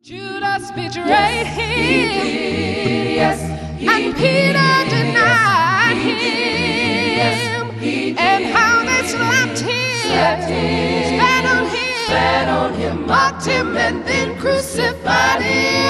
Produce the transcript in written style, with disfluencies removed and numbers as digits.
Judas betrayed him, Yes, and Peter denied him, and how they slapped him, spat on him, mocked him, and then crucified him.